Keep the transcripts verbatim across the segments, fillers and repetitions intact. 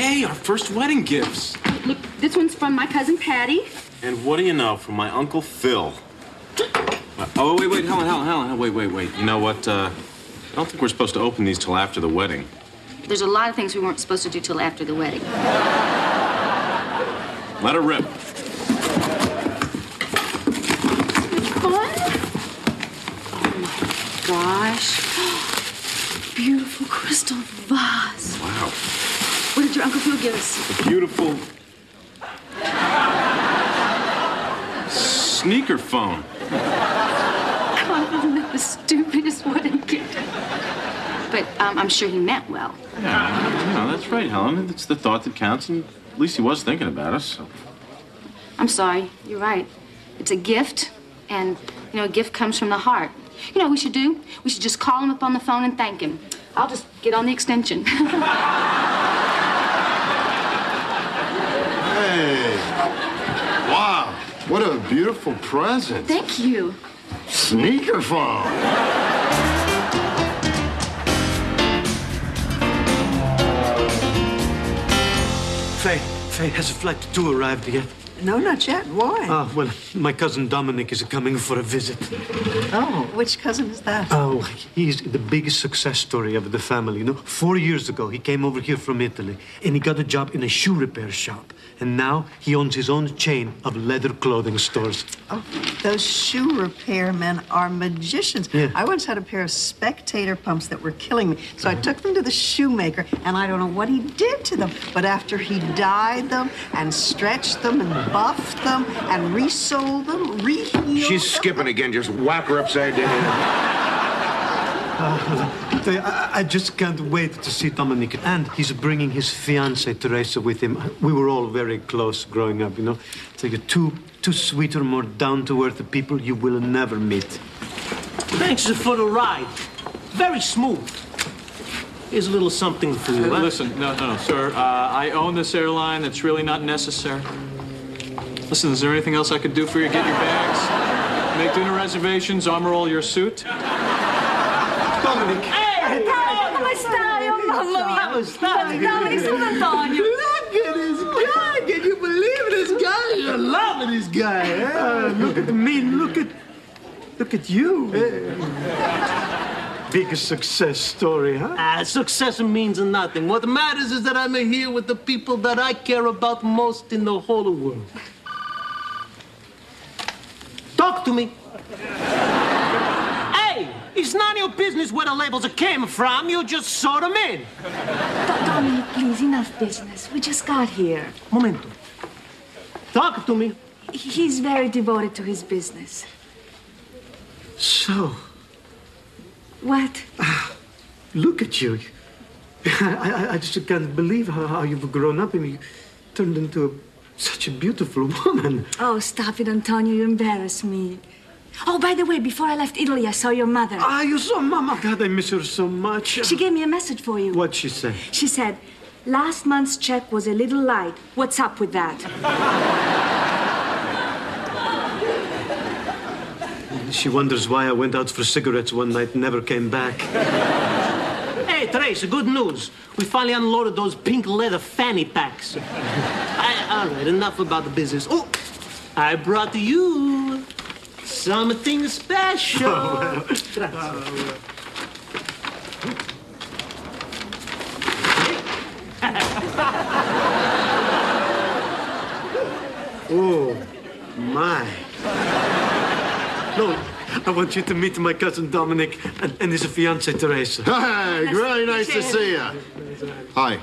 hey, our first wedding gifts. Look, this one's from my cousin Patty. And what do you know, from my Uncle Phil. Uh, oh, wait, wait, Helen, Helen, Helen, wait, wait, wait. You know what? Uh, I don't think we're supposed to open these till after the wedding. There's a lot of things we weren't supposed to do till after the wedding. Let her rip. Gosh. Beautiful crystal vase. Wow. What did your Uncle Phil give us? A beautiful sneaker phone. God, isn't that the stupidest wedding gift? But um, I'm sure he meant well. Yeah, you know, that's right, Helen. It's the thought that counts, and at least he was thinking about us. So. I'm sorry. You're right. It's a gift, and, you know, a gift comes from the heart. You know what we should do? We should just call him up on the phone and thank him. I'll just get on the extension. Hey, wow, what a beautiful present. Thank you. Sneaker phone. Faye, Faye, has a flight two arrived yet? No, not yet. Why? Ah, well, my cousin Dominic is coming for a visit. Oh, which cousin is that? Oh, he's the biggest success story of the family. You know, four years ago, he came over here from Italy, and he got a job in a shoe repair shop. And now he owns his own chain of leather clothing stores. Oh, those shoe repairmen are magicians. Yeah. I once had a pair of Spectator pumps that were killing me, so I took them to the shoemaker, and I don't know what he did to them, but after he dyed them and stretched them and buffed them and resoled them, rehealed She's them. skipping again. Just whack her upside down. Uh, Faye, I, I just can't wait to see Dominic. And he's bringing his fiancée, Teresa, with him. We were all very close growing up, you know. It's like two, two sweeter, more down-to-earth people you will never meet. Thanks for the ride. Very smooth. Here's a little something for you, Hey, huh? listen, no, no, no, sir. Uh, I own this airline. It's really not necessary. Listen, is there anything else I could do for you? Get your bags, make dinner reservations, armor all your suit. Dominic! Hey, come stai? Oh, mamma mia! Come stai? Dominic, sono Antonio. Look at this guy! Can you believe this guy? I love this guy. Eh? Uh, look at me, look at... Look at you. Biggest success story, huh? Ah, success means nothing. What matters is that I'm here with the people that I care about most in the whole world. Talk to me. Hey, it's none of your business where the labels came from. You just saw them in. Dominic, please, enough business. We just got here. Momento. Talk to me. He's very devoted to his business. So, What? look at you. I, I, I just can't believe how, how you've grown up and you turned into a, such a beautiful woman. Oh, stop it, Antonio. You embarrass me. Oh, by the way, before I left Italy, I saw your mother. Ah, you saw Mama. God, I miss her so much. She gave me a message for you. What'd she say? She said, last month's check was a little light. What's up with that? She wonders why I went out for cigarettes one night and never came back. Hey, Teresa, good news. We finally unloaded those pink leather fanny packs. I, all right, enough about the business. Oh, I brought you something special. Oh, well. Grazie. Oh, my. No, I want you to meet my cousin Dominic and, and his fiancée, Teresa. Hey, very nice to see you. Hi.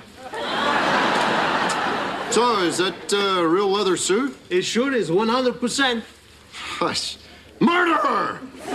So, is that a uh, real leather suit? It sure is, one hundred percent. Hush. Murderer!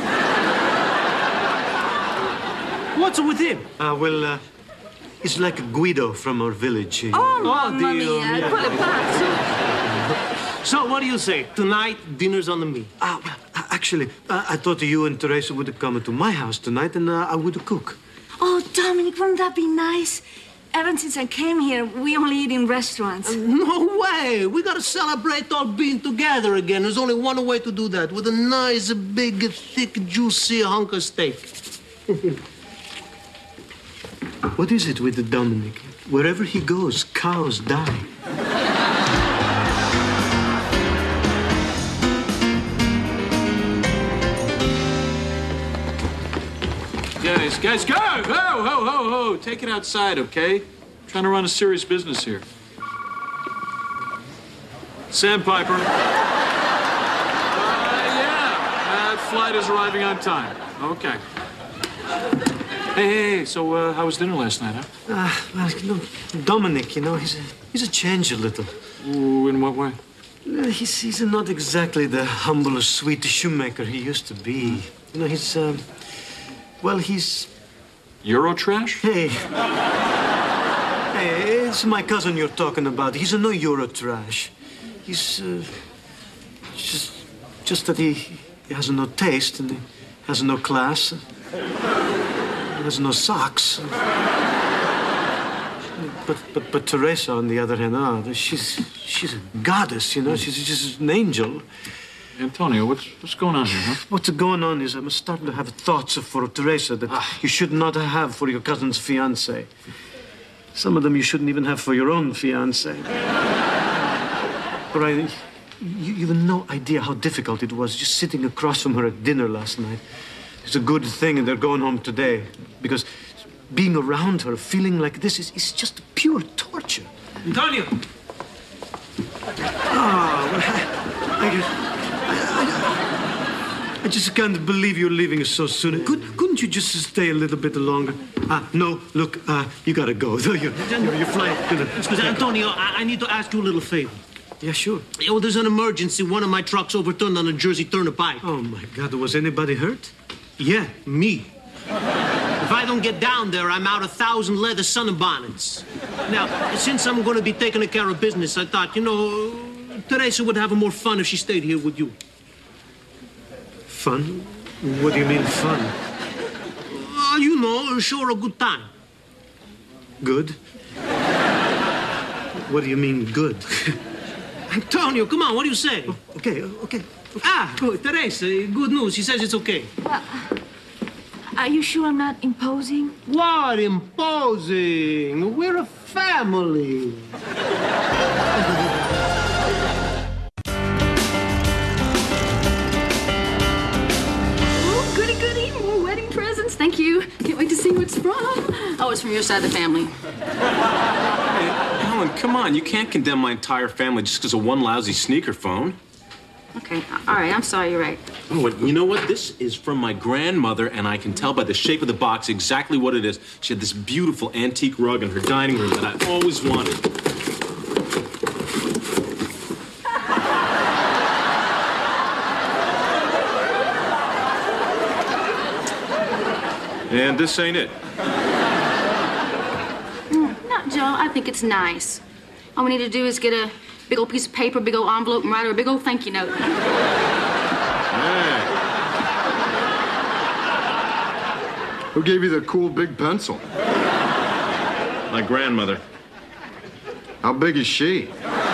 What's with him? Ah, uh, well, uh, he's like Guido from our village. He- Oh, mamma Dio mia. mio. Quale pazzo. So, what do you say? Tonight, dinner's on me. Ah, well, uh, actually, uh, I thought you and Teresa would come to my house tonight and uh, I would cook. Oh, Dominic, wouldn't that be nice? Ever since I came here, we only eat in restaurants. No way! We gotta celebrate all being together again. There's only one way to do that, with a nice, big, thick, juicy hunk of steak. What is it with the Dominic? Wherever he goes, cows die. Guys, guys, go! Ho, ho, ho, ho! Take it outside, okay? I'm trying to run a serious business here. Sandpiper. Uh, yeah, that flight is arriving on time. Okay. Hey, hey, hey, so uh, how was dinner last night, huh? Ah, well, you know, Dominic, you know, he's a, he's a change a little. Ooh, in what way? Uh, He's, he's not exactly the humble, sweet shoemaker he used to be. You know, he's, um, well, he's... Eurotrash? Hey. Hey, it's my cousin you're talking about. He's a no Eurotrash. He's, uh, just, just that he, he has no taste and he has no class. He has no socks. But, but, but Teresa, on the other hand, oh, she's, she's a goddess, you know? She's just an angel. Antonio, what's, what's going on here, huh? What's going on is I'm starting to have thoughts for Teresa that you should not have for your cousin's fiancé. Some of them you shouldn't even have for your own fiancé. Brian, you, you have no idea how difficult it was just sitting across from her at dinner last night. It's a good thing they're going home today, because being around her, feeling like this, is, is just pure torture. Antonio! Oh, well, I, I, I just can't believe you're leaving us so soon. Could, couldn't you just stay a little bit longer? Ah, no, look, uh, you gotta go. You're, you're, you're flying. Excuse me, Antonio, I, I need to ask you a little favor. Yeah, sure. Oh, there's an emergency. One of my trucks overturned on a Jersey Turnpike. Oh, my God, was anybody hurt? Yeah, me. If I don't get down there, I'm out a thousand leather sunbonnets. Now, since I'm going to be taking care of business, I thought, you know, Teresa would have more fun if she stayed here with you. Fun? What do you mean, fun? Uh, you know, sure, a good time. Good? What do you mean, good? Antonio, come on, what do you say? Oh, okay, okay. Ah, good, Teresa, good news. She says it's okay. Well, are you sure I'm not imposing? What imposing? We're a family. Oh, goody, goody. More wedding presents. Thank you. Can't wait to see who it's from. Oh, it's from your side of the family. Hey, Helen, come on. You can't condemn my entire family just because of one lousy sneaker phone. Okay, all right, I'm sorry, you're right. Oh, and you know what? This is from my grandmother, and I can tell by the shape of the box exactly what it is. She had this beautiful antique rug in her dining room that I always wanted. And this ain't it. Mm, no, Joe, I think it's nice. All we need to do is get a big old piece of paper, big old envelope, and write her a big old thank you note. Hey. Who gave you the cool big pencil? My grandmother. How big is she?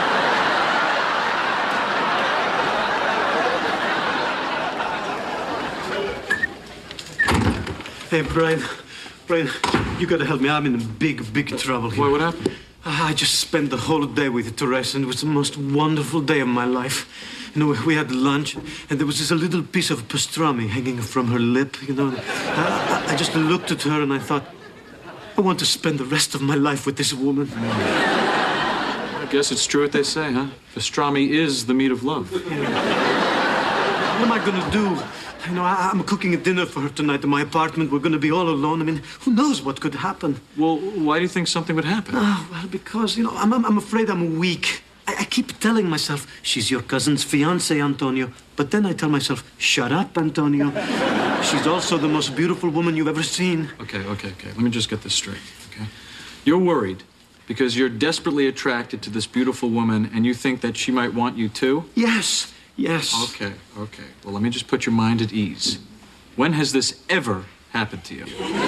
Hey, Brian, Brian, you gotta help me. I'm in big, big trouble here. Why, what happened? I just spent the whole day with Teresa, and it was the most wonderful day of my life. You know, we had lunch, and there was just a little piece of pastrami hanging from her lip, you know. I, I just looked at her, and I thought, I want to spend the rest of my life with this woman. I guess it's true what they say, huh? Pastrami is the meat of love. What am I gonna do? You know, I, I'm cooking a dinner for her tonight in my apartment. We're gonna be all alone. I mean, who knows what could happen? Well, why do you think something would happen? Oh, well, because, you know, I'm, I'm, I'm afraid I'm weak. I, I keep telling myself, she's your cousin's fiancé, Antonio. But then I tell myself, shut up, Antonio. She's also the most beautiful woman you've ever seen. Okay, okay, okay. Let me just get this straight, okay? You're worried because you're desperately attracted to this beautiful woman and you think that she might want you too? Yes, yes. Okay, okay. Well, let me just put your mind at ease. When has this ever happened to you?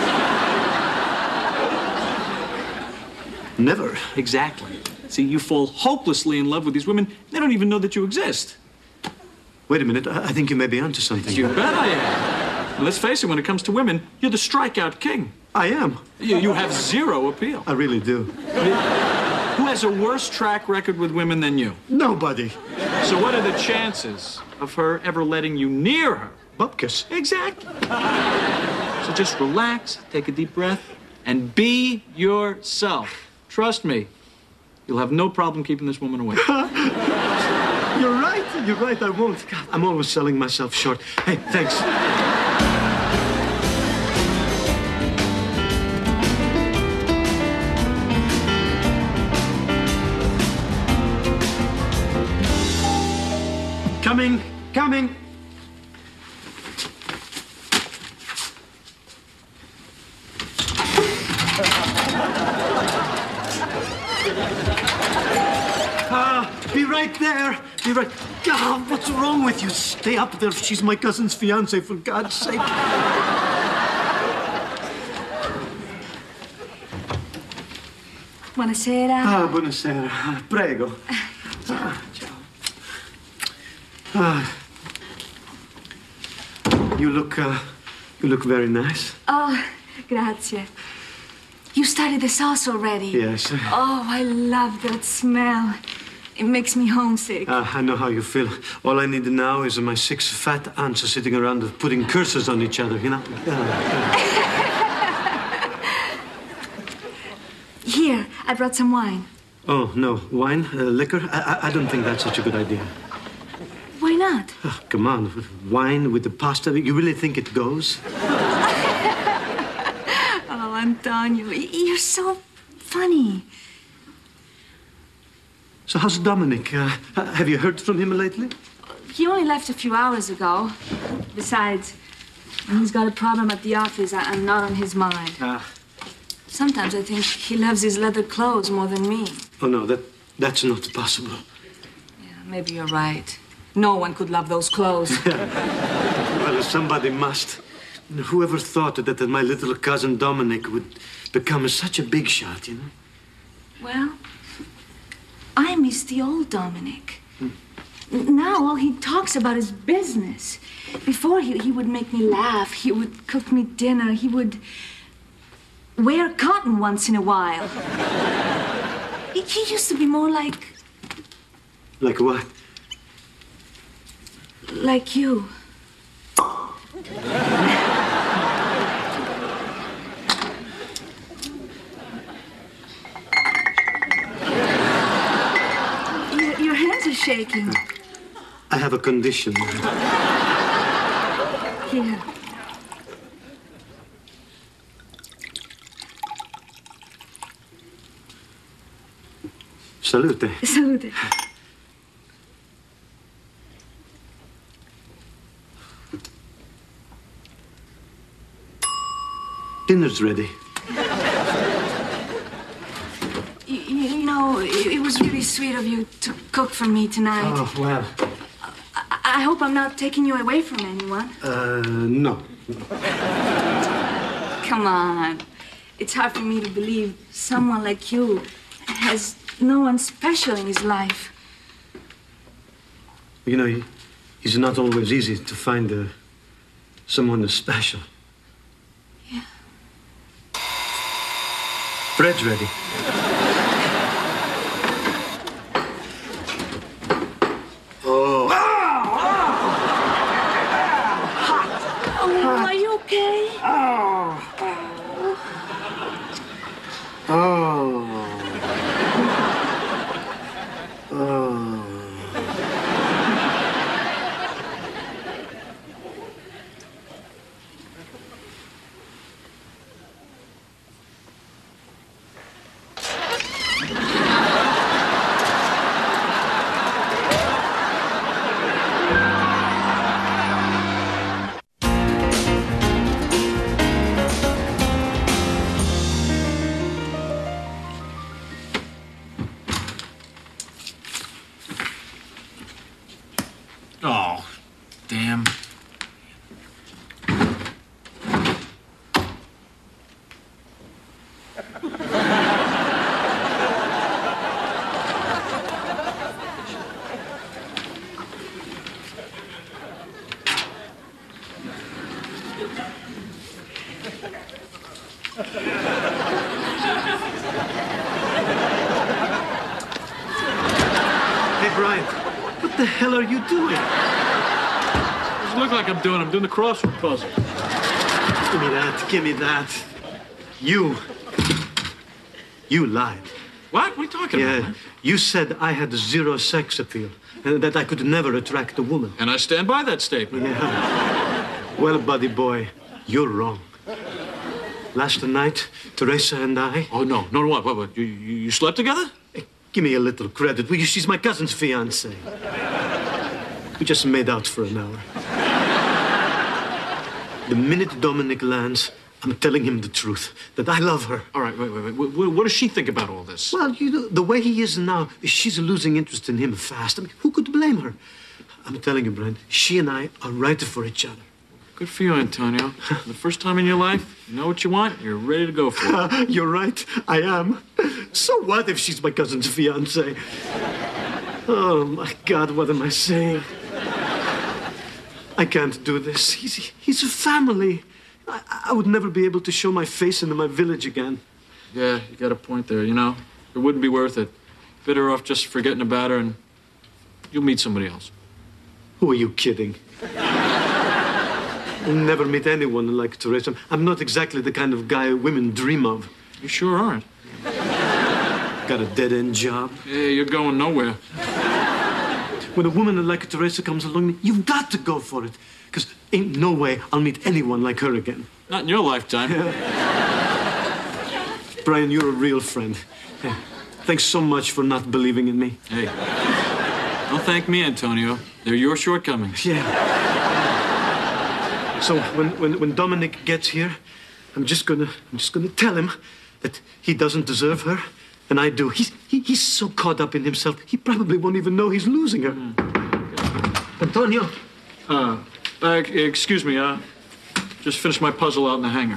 Never. Exactly. See, you fall hopelessly in love with these women. They don't even know that you exist. Wait a minute. I, I think you may be onto something. You bet I am. Now, let's face it, when it comes to women, you're the strikeout king. I am. You, you have zero appeal. I really do. Who has a worse track record with women than you? Nobody. So what are the chances of her ever letting you near her? Bupkis. Exactly. So just relax, take a deep breath, and be yourself. Trust me, you'll have no problem keeping this woman away. You're right. You're right. I won't. God, I'm always selling myself short. Hey, thanks. Coming. Coming. Ah, be right there. Be right. God, what's wrong with you? Stay up there. She's my cousin's fiance, for God's sake. Buonasera. Ah, buonasera. Prego. Ah, ciao. Ah. You look, uh, you look very nice. Oh, grazie. You started the sauce already? Yes. Oh, I love that smell. It makes me homesick. Uh, I know how you feel. All I need now is my six fat aunts are sitting around putting curses on each other, you know? Yeah. Here, I brought some wine. Oh, no. Wine? Uh, liquor? I, I, I don't think that's such a good idea. Why not? Oh, come on. Wine with the pasta? You really think it goes? Oh, Antonio, y- you're so funny. So how's Dominic? Uh, have you heard from him lately? He only left a few hours ago. Besides, when he's got a problem at the office, I- I'm not on his mind. Ah. Sometimes I think he loves his leather clothes more than me. Oh, no, that that's not possible. Yeah, maybe you're right. No one could love those clothes. Well, somebody must. Whoever thought that, that my little cousin Dominic would become such a big shot, you know? Well, I miss the old Dominic. N- Now all he talks about is business. Before he, he would make me laugh. He would cook me dinner. He would wear cotton once in a while. he, he used to be more like Like what? like you. your, your hands are shaking. I have a condition. Here. Salute. Salute. Dinner's ready. You, you know, it, it was really sweet of you to cook for me tonight. Oh, well. I, I hope I'm not taking you away from anyone. Uh, no. Come on. It's hard for me to believe someone like you has no one special in his life. You know, it's not always easy to find uh, someone who's special. Yeah. Bread's ready. Oh. Oh, are you okay? Oh. Oh. Oh, damn. Hey, Brian, what the hell are you doing? Doesn't look like I'm doing. I'm doing the crossword puzzle. Give me that, give me that. You. You lied. What? What are you talking Yeah, about? you said I had zero sex appeal and that I could never attract a woman. And I stand by that statement. Yeah. Well, buddy boy, you're wrong. Last night, Teresa and I... Oh, no. No, what? What? what? You, you, you slept together? Hey, give me a little credit, will you? She's my cousin's fiancée. We just made out for an hour. The minute Dominic lands, I'm telling him the truth, that I love her. All right, wait, wait, wait. What, what does she think about all this? Well, you know, the way he is now, she's losing interest in him fast. I mean, who could blame her? I'm telling you, Brent, she and I are right for each other. Good for you, Antonio. The first time in your life, you know what you want, you're ready to go for it. You're right, I am. So what if she's my cousin's fiancée? Oh, my God, what am I saying? I can't do this. He's, he's a family. I, I would never be able to show my face in my village again. Yeah, you got a point there, you know? It wouldn't be worth it. Better off just forgetting about her and you'll meet somebody else. Who are you kidding? I'll never meet anyone like Teresa. I'm not exactly the kind of guy women dream of. You sure aren't. Got a dead-end job. Yeah, you're going nowhere. When a woman like Teresa comes along, you've got to go for it. Because ain't no way I'll meet anyone like her again. Not in your lifetime. Brian, you're a real friend. Yeah. Thanks so much for not believing in me. Hey, don't thank me, Antonio. They're your shortcomings. Yeah. So when, when, when Dominic gets here, I'm just gonna I'm just gonna tell him that he doesn't deserve her, and I do. He's he, he's so caught up in himself, he probably won't even know he's losing her. Mm. Antonio. Uh, uh, excuse me, uh, just finished my puzzle out in the hangar.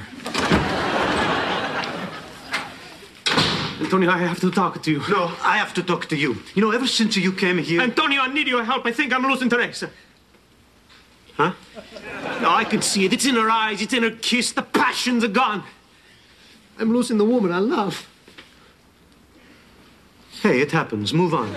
Antonio, I have to talk to you. No, I have to talk to you. You know, ever since you came here... Antonio, I need your help. I think I'm losing Teresa. Huh? No, I can see it. It's in her eyes. It's in her kiss. The passions are gone. I'm losing the woman I love. Hey, it happens. Move on.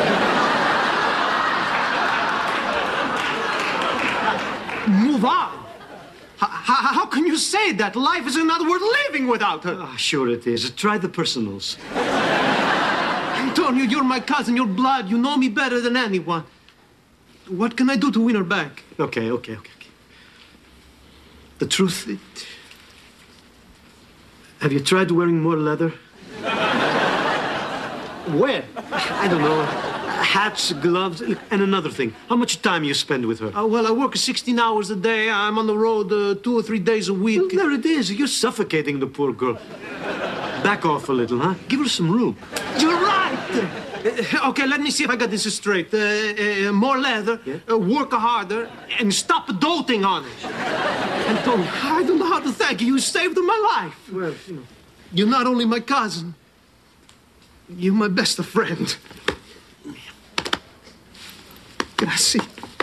Move on? H- how can you say that? Life is not worth living without her. Ah, sure it is. Try the personals. Antonio, you're my cousin. You're blood. You know me better than anyone. What can I do to win her back? Okay, okay, okay, okay. The truth... It... Have you tried wearing more leather? Where? I don't know. Hats, gloves, and another thing. How much time you spend with her? Uh, well, I work sixteen hours a day. I'm on the road uh, two or three days a week. Well, there it is. You're suffocating the poor girl. Back off a little, huh? Give her some room. You're right. Uh, okay, let me see if I got this straight. Uh, uh, more leather, Yeah? uh, work harder, and stop doting on it. Antonio, I don't know how to thank you. You saved my life. Well, you know. You're not only my cousin, you're my best friend. Grazie.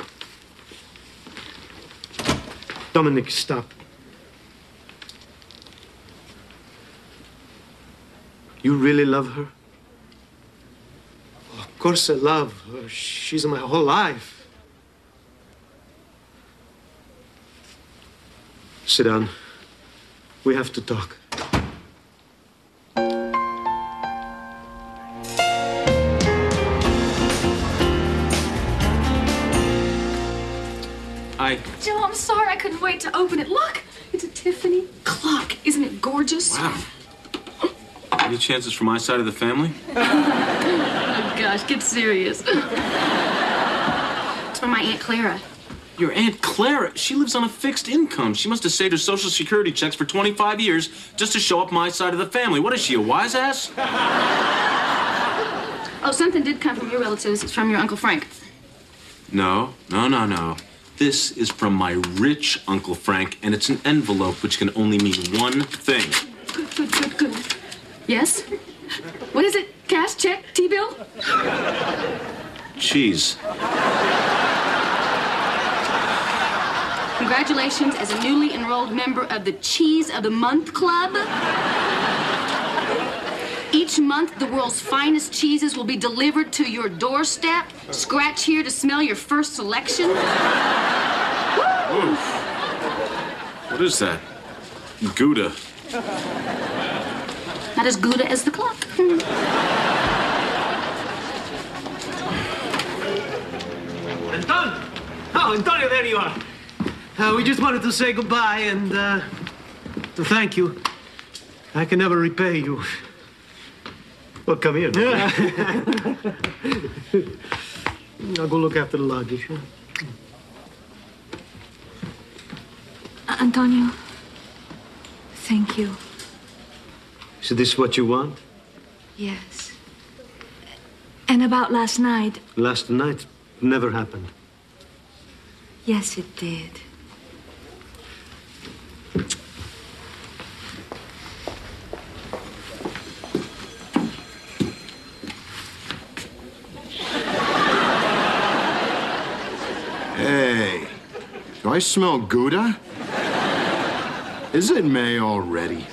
Dominic, stop. You really love her? Of course I love her. She's my whole life. Sit down. We have to talk. Hi. Joe, I'm sorry I couldn't wait to open it. Look, it's a Tiffany clock. Isn't it gorgeous? Wow. Any chances for my side of the family? Oh, gosh, get serious. It's from my Aunt Clara. Your Aunt Clara, she lives on a fixed income. She must have saved her Social Security checks for twenty-five years just to show up my side of the family. What is she, a wise ass? Oh, something did come from your relatives. It's from your Uncle Frank. No, no, no, no. This is from my rich Uncle Frank, and it's an envelope which can only mean one thing. Good, good, good, good. Yes? What is it? Cash, check, T-bill? Cheese. Congratulations as a newly enrolled member of the Cheese of the Month Club. Each month, the world's finest cheeses will be delivered to your doorstep. Scratch here to smell your first selection. Oof. What is that? Gouda. Not as Gouda as the clock. Anton! Oh, Antonio, there you are. Uh, we just wanted to say goodbye and uh, to thank you. I can never repay you. Well, come here. I'll go look after the luggage. Huh? Antonio, thank you. Is this what you want? Yes. And about last night? Last night never happened. Yes, it did. Hey, do I smell Gouda? Is it May already?